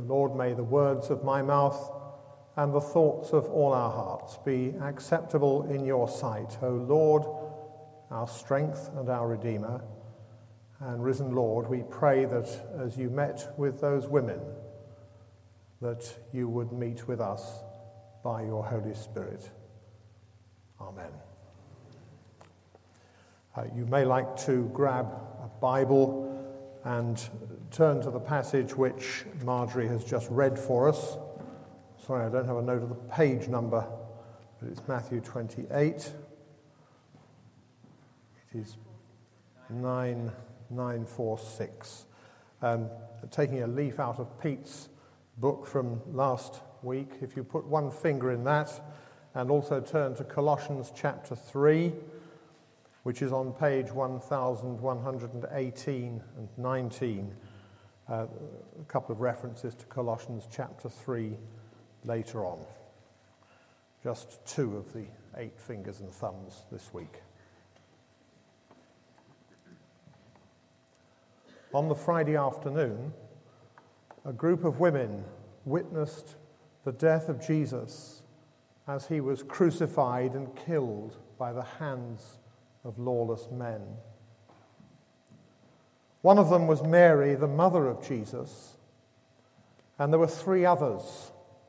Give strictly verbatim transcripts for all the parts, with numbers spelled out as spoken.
Lord, may the words of my mouth and the thoughts of all our hearts be acceptable in your sight, O Lord, our strength and our Redeemer. And risen Lord, we pray that as you met with those women, that you would meet with us by your Holy Spirit. Amen. Uh, you may like to grab a Bible and turn to the passage which Marjorie has just read for us. Sorry, I don't have a note of the page number, but it's Matthew twenty-eight. It is nine nine four six. Um, taking a leaf out of Pete's book from last week, if you put one finger in that and also turn to Colossians chapter three, which is on page one thousand one hundred eighteen and nineteen. Uh, a couple of references to Colossians chapter three later on. Just two of the eight fingers and thumbs this week. On the Friday afternoon, a group of women witnessed the death of Jesus as he was crucified and killed by the hands of lawless men. One of them was Mary, the mother of Jesus, and there were three others.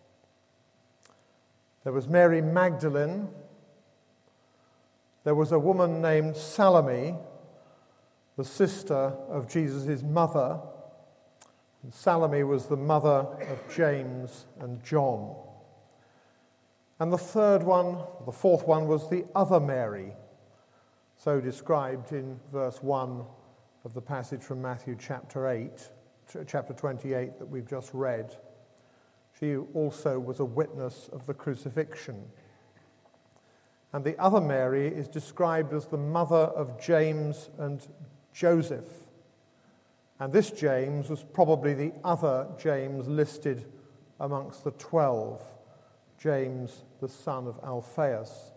There was Mary Magdalene, there was a woman named Salome, the sister of Jesus' mother, and Salome was the mother of James and John. And the third one, the fourth one, was the other Mary, so described in verse one of the passage from Matthew chapter eight, chapter twenty-eight that we've just read. She also was a witness of the crucifixion. And the other Mary is described as the mother of James and Joseph. And this James was probably the other James listed amongst the twelve, James the son of Alphaeus.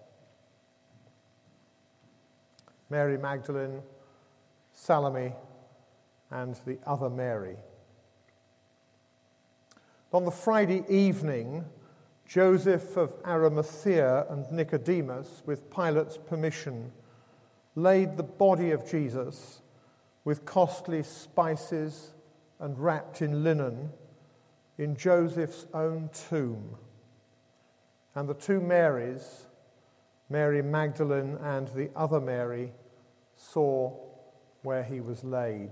Mary Magdalene, Salome, and the other Mary. On the Friday evening, Joseph of Arimathea and Nicodemus, with Pilate's permission, laid the body of Jesus with costly spices and wrapped in linen in Joseph's own tomb. And the two Marys, Mary Magdalene and the other Mary, saw where he was laid.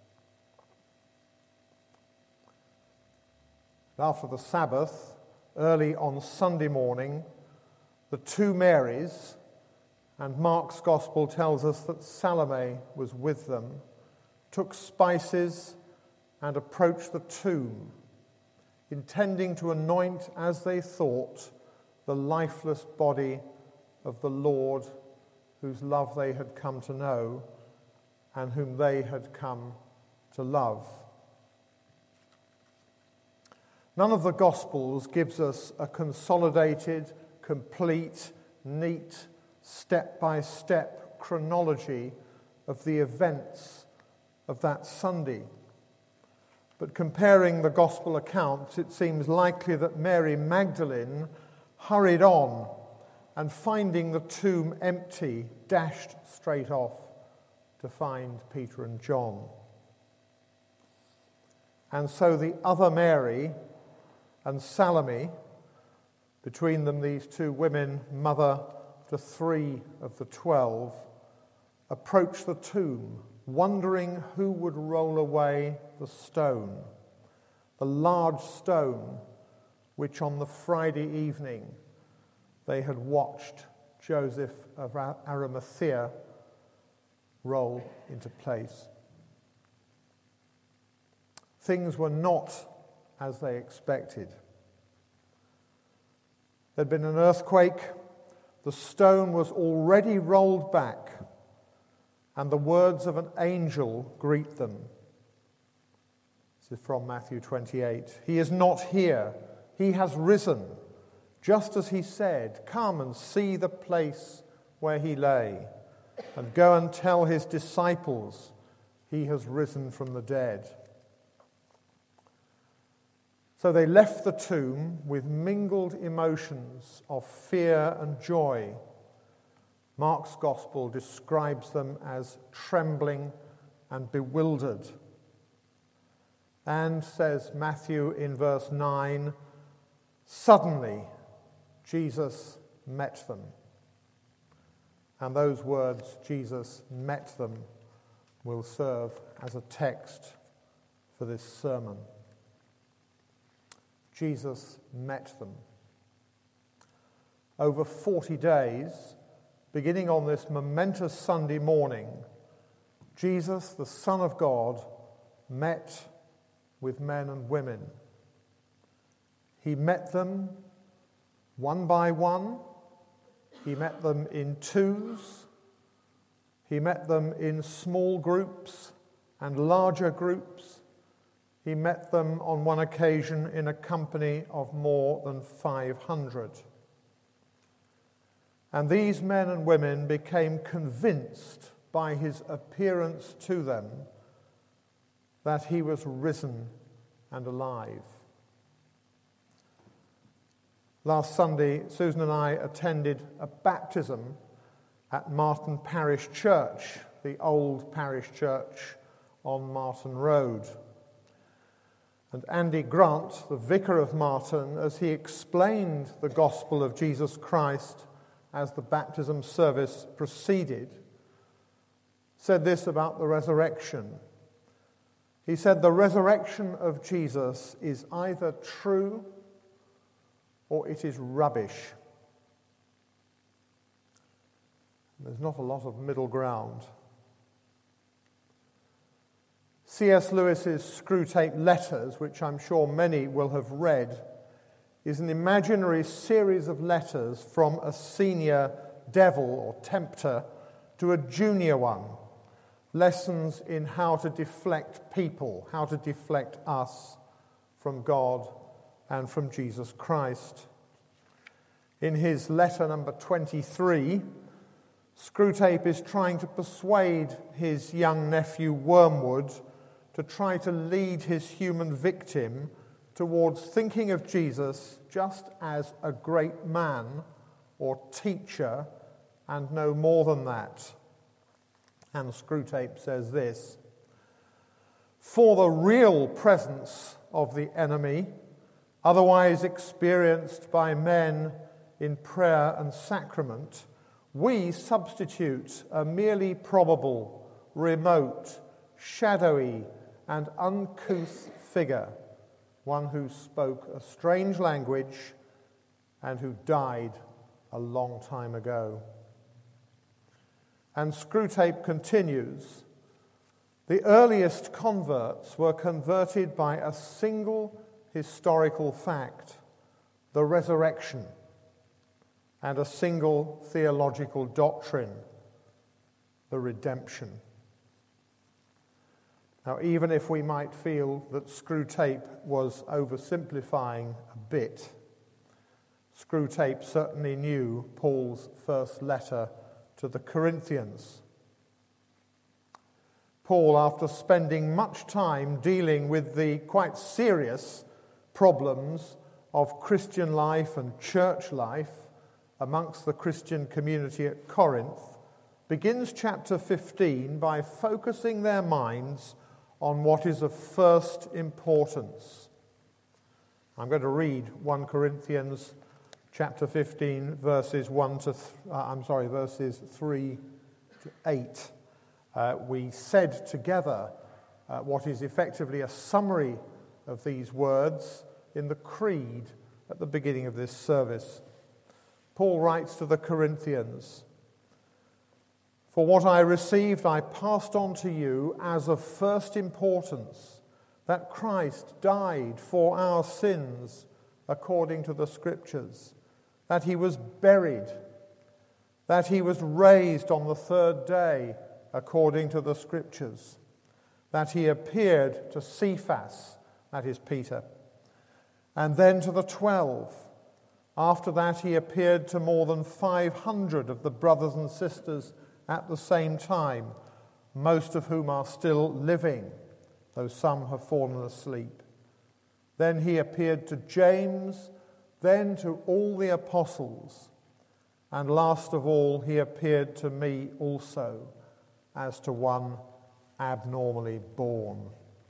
After the Sabbath, early on Sunday morning, the two Marys, and Mark's Gospel tells us that Salome was with them, took spices and approached the tomb, intending to anoint, as they thought, the lifeless body of the Lord whose love they had come to know and whom they had come to love. None of the Gospels gives us a consolidated, complete, neat, step-by-step chronology of the events of that Sunday. But comparing the Gospel accounts, it seems likely that Mary Magdalene hurried on and, finding the tomb empty, dashed straight off to find Peter and John. And so the other Mary and Salome, between them these two women, mother to three of the twelve, approached the tomb, wondering who would roll away the stone, the large stone which on the Friday evening they had watched Joseph of Arimathea roll into place. Things were not as they expected. There'd been an earthquake, the stone was already rolled back, and the words of an angel greet them. This is from Matthew twenty-eight. He is not here, he has risen, just as he said. Come and see the place where he lay, and go and tell his disciples he has risen from the dead. So they left the tomb with mingled emotions of fear and joy. Mark's gospel describes them as trembling and bewildered. And, says Matthew in verse nine, suddenly Jesus met them. And those words, Jesus met them, will serve as a text for this sermon. Jesus met them. Over forty days, beginning on this momentous Sunday morning, Jesus, the Son of God, met with men and women. He met them one by one. He met them in twos. He met them in small groups and larger groups. He met them on one occasion in a company of more than five hundred. And these men and women became convinced by his appearance to them that he was risen and alive. Last Sunday, Susan and I attended a baptism at Marton Parish Church, the old parish church on Marton Road. And Andy Grant, the vicar of Marton, as he explained the gospel of Jesus Christ as the baptism service proceeded, said this about the resurrection. He said, the resurrection of Jesus is either true or it is rubbish. There's not a lot of middle ground. C S Lewis's Screwtape Letters, which I'm sure many will have read, is an imaginary series of letters from a senior devil or tempter to a junior one. Lessons in how to deflect people, how to deflect us from God and from Jesus Christ. In his letter number twenty-three, Screwtape is trying to persuade his young nephew Wormwood to try to lead his human victim towards thinking of Jesus just as a great man or teacher and no more than that. And Screwtape says this: for the real presence of the enemy, otherwise experienced by men in prayer and sacrament, we substitute a merely probable, remote, shadowy, and uncouth figure, one who spoke a strange language and who died a long time ago. And Screwtape continues, the earliest converts were converted by a single historical fact, the resurrection, and a single theological doctrine, the redemption. Now, even if we might feel that Screwtape was oversimplifying a bit, Screwtape certainly knew Paul's first letter to the Corinthians. Paul, after spending much time dealing with the quite serious problems of Christian life and church life amongst the Christian community at Corinth, begins chapter fifteen by focusing their minds on what is of first importance. I'm going to read First Corinthians chapter fifteen, verses one to th- uh, I'm sorry, verses three to eight. Uh, we said together uh, what is effectively a summary of these words in the creed at the beginning of this service. Paul writes to the Corinthians, for what I received I passed on to you as of first importance, that Christ died for our sins according to the Scriptures, that he was buried, that he was raised on the third day according to the Scriptures, that he appeared to Cephas, that is Peter, and then to the twelve. After that he appeared to more than five hundred of the brothers and sisters at the same time, most of whom are still living, though some have fallen asleep. Then he appeared to James, then to all the apostles, and last of all he appeared to me also, as to one abnormally born.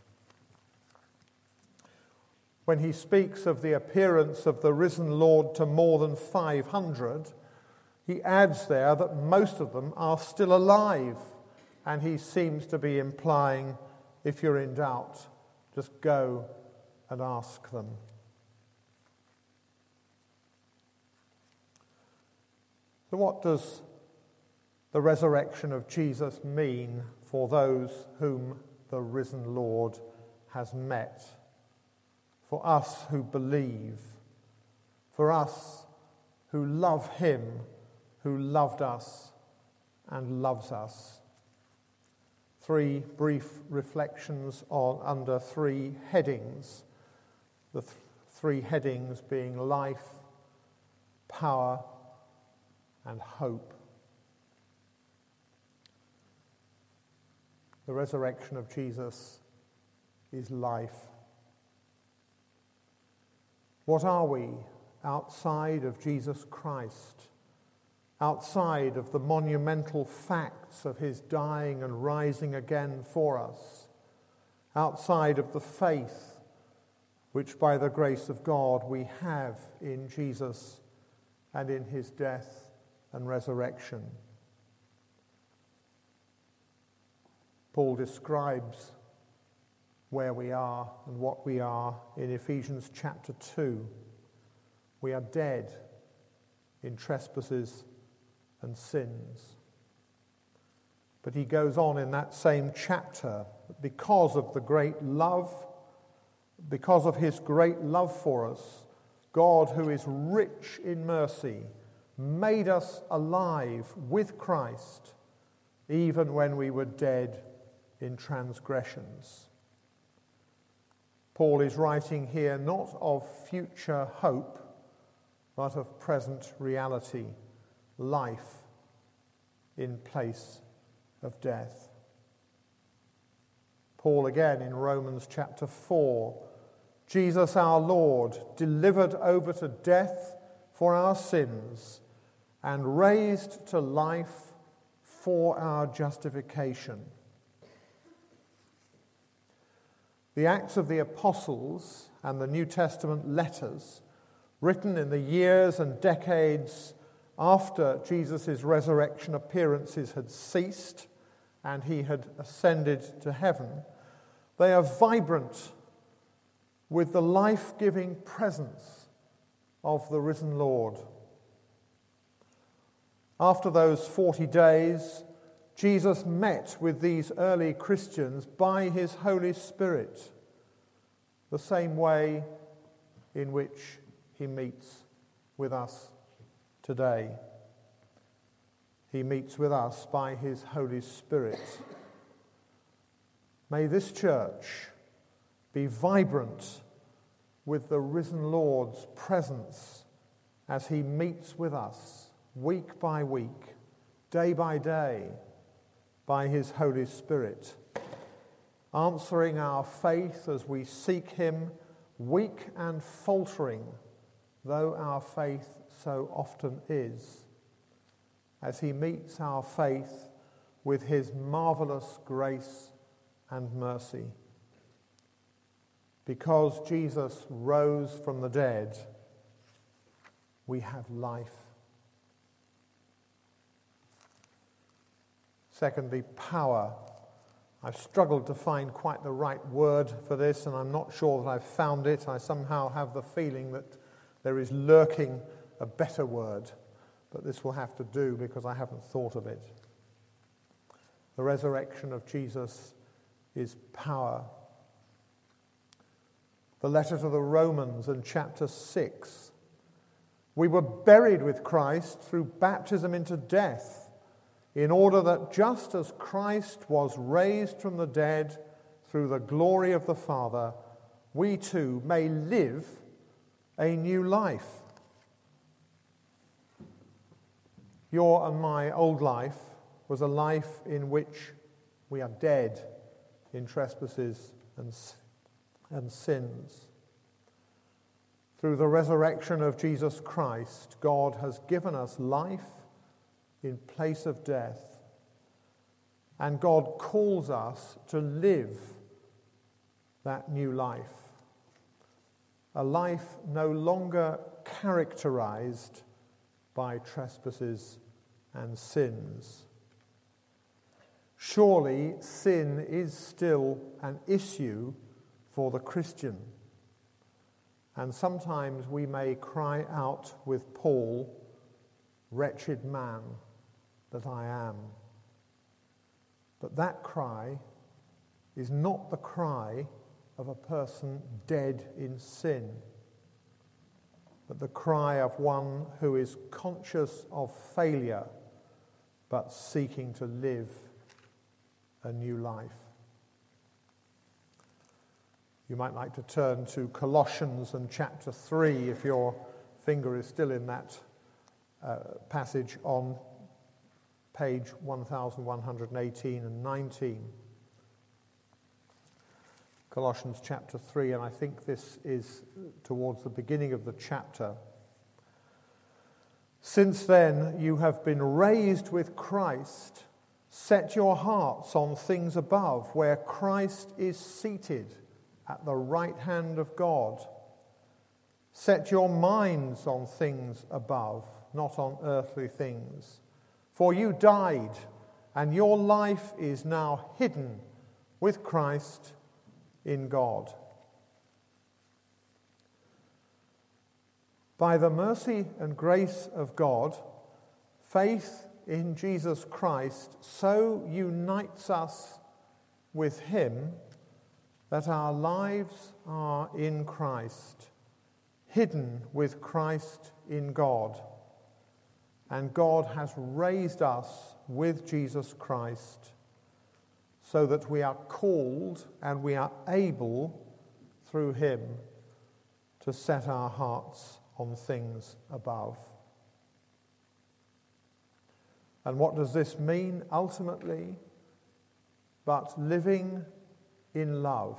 When he speaks of the appearance of the risen Lord to more than five hundred, he adds there that most of them are still alive, and he seems to be implying, if you're in doubt, just go and ask them. So what does the resurrection of Jesus mean for those whom the risen Lord has met? For us who believe, for us who love him, who loved us and loves us. Three brief reflections on under three headings. The th- three headings being life, power, and hope. The resurrection of Jesus is life. What are we outside of Jesus Christ? Outside of the monumental facts of his dying and rising again for us? Outside of the faith which by the grace of God we have in Jesus and in his death and resurrection? Paul describes where we are and what we are in Ephesians chapter two. We are dead in trespasses and sins. But he goes on in that same chapter, because of the great love, because of his great love for us, God, who is rich in mercy, made us alive with Christ, even when we were dead in transgressions. Paul is writing here not of future hope, but of present reality, life in place of death. Paul again in Romans chapter four, Jesus our Lord, delivered over to death for our sins and raised to life for our justification. The Acts of the Apostles and the New Testament letters, written in the years and decades after Jesus' resurrection appearances had ceased and he had ascended to heaven, they are vibrant with the life-giving presence of the risen Lord. After those forty days, Jesus met with these early Christians by his Holy Spirit, the same way in which he meets with us today. He meets with us by his Holy Spirit. May this church be vibrant with the risen Lord's presence as he meets with us week by week, day by day, by his Holy Spirit, answering our faith as we seek him, weak and faltering, though our faith so often is, as he meets our faith with his marvelous grace and mercy. Because Jesus rose from the dead, we have life. Secondly, power. I've struggled to find quite the right word for this, and I'm not sure that I've found it. I somehow have the feeling that there is lurking a better word, but this will have to do because I haven't thought of it. The resurrection of Jesus is power. The letter to the Romans in chapter six. We were buried with Christ through baptism into death, in order that just as Christ was raised from the dead through the glory of the Father, we too may live a new life. Your and my old life was a life in which we are dead in trespasses and, and sins. Through the resurrection of Jesus Christ, God has given us life in place of death. And God calls us to live that new life. A life no longer characterized by trespasses and sins. Surely sin is still an issue for the Christian. And sometimes we may cry out with Paul, "Wretched man that I am." But that cry is not the cry of a person dead in sin, but the cry of one who is conscious of failure but seeking to live a new life. You might like to turn to Colossians and chapter three if your finger is still in that uh, passage on page one thousand one hundred eighteen and nineteen. Colossians chapter three, and I think this is towards the beginning of the chapter. Since then you have been raised with Christ. Set your hearts on things above, where Christ is seated at the right hand of God. Set your minds on things above, not on earthly things. For you died, and your life is now hidden with Christ in God. By the mercy and grace of God, faith in Jesus Christ so unites us with him that our lives are in Christ, hidden with Christ in God. And God has raised us with Jesus Christ so that we are called and we are able, through him, to set our hearts on things above. And what does this mean ultimately? But living in love.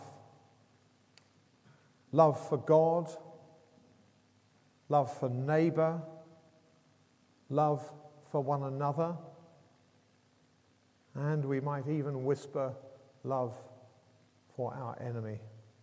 Love for God, love for neighbour, love for one another, and we might even whisper love for our enemy.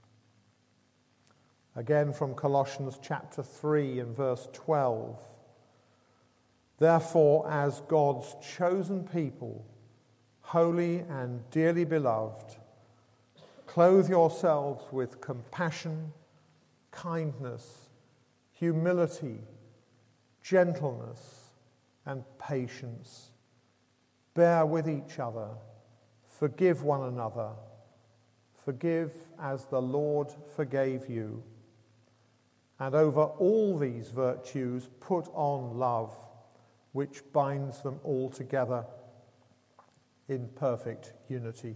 Again from Colossians chapter three and verse twelve. Therefore, as God's chosen people, holy and dearly beloved, clothe yourselves with compassion, kindness, humility, gentleness, and patience. Bear with each other. Forgive one another. Forgive as the Lord forgave you. And over all these virtues put on love, which binds them all together in perfect unity.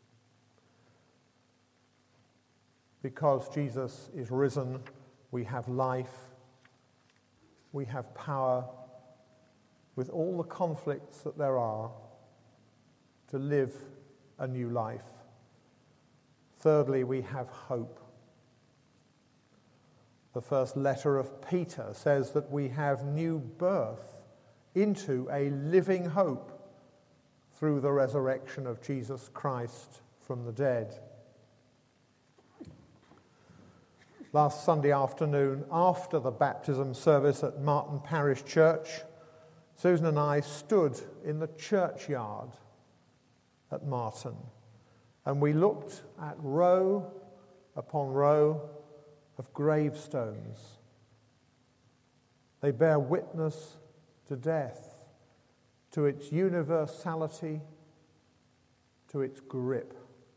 Because Jesus is risen, we have life, we have power, with all the conflicts that there are, to live a new life. Thirdly, we have hope. The first letter of Peter says that we have new birth into a living hope through the resurrection of Jesus Christ from the dead. Last Sunday afternoon, after the baptism service at Marton Parish Church, Susan and I stood in the churchyard at Marton, and we looked at row upon row of gravestones. They bear witness to death, to its universality, to its grip.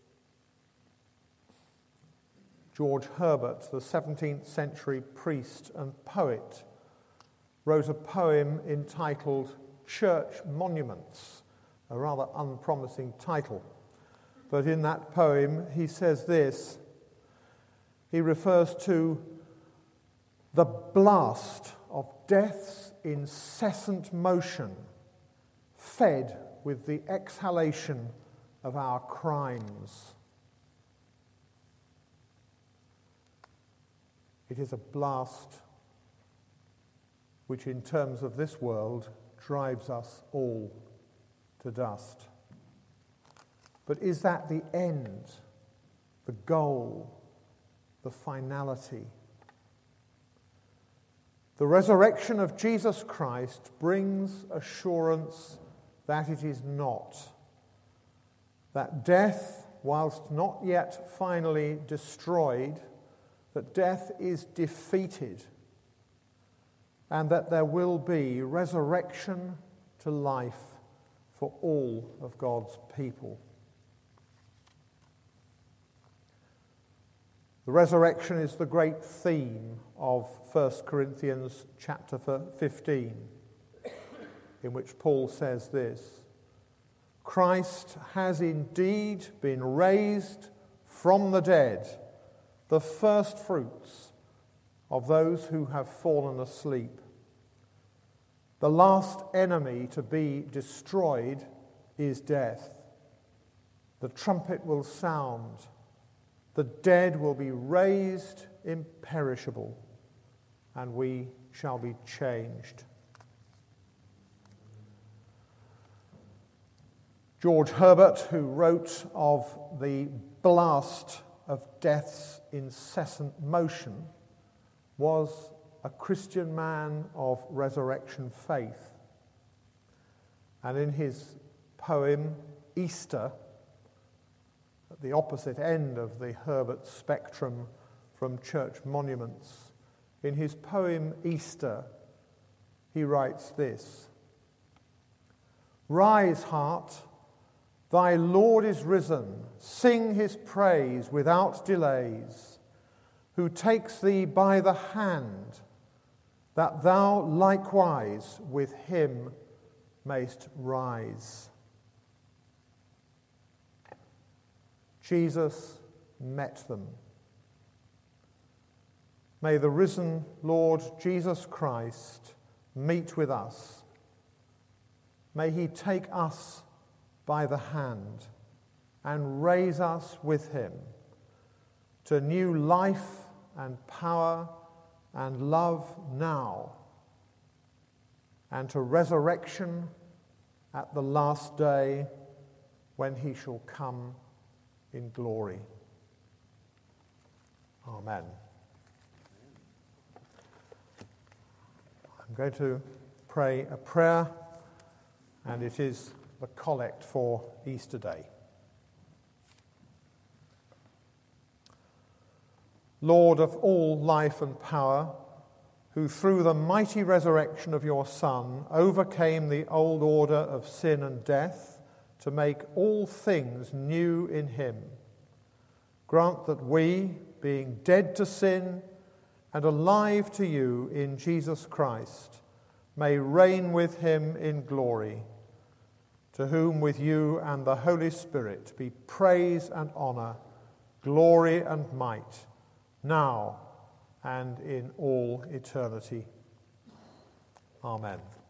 George Herbert, the seventeenth century priest and poet, wrote a poem entitled Church Monuments, a rather unpromising title. But in that poem he says this. He refers to the blast of death's incessant motion, fed with the exhalation of our crimes. It is a blast which, in terms of this world, drives us all to dust. But is that the end, the goal, the finality? The resurrection of Jesus Christ brings assurance that it is not. That death, whilst not yet finally destroyed, that death is defeated, and that there will be resurrection to life for all of God's people. The resurrection is the great theme of First Corinthians chapter fifteen, in which Paul says this: Christ has indeed been raised from the dead, the first fruits of those who have fallen asleep. The last enemy to be destroyed is death. The trumpet will sound. The dead will be raised imperishable, and we shall be changed. George Herbert, who wrote of the blast of death's incessant motion, was a Christian man of resurrection faith. And in his poem, Easter, at the opposite end of the Herbert spectrum from church monuments, in his poem, Easter, he writes this: Rise, heart, thy Lord is risen, sing his praise without delays, who takes thee by the hand, that thou likewise with him mayst rise. Jesus met them. May the risen Lord Jesus Christ meet with us. May he take us by the hand and raise us with him to new life and power and love now, and to resurrection at the last day when he shall come in glory. Amen. I'm going to pray a prayer, and it is the collect for Easter Day. Lord of all life and power, who through the mighty resurrection of your Son overcame the old order of sin and death to make all things new in him, grant that we, being dead to sin and alive to you in Jesus Christ, may reign with him in glory, to whom with you and the Holy Spirit be praise and honor, glory and might, now and in all eternity. Amen.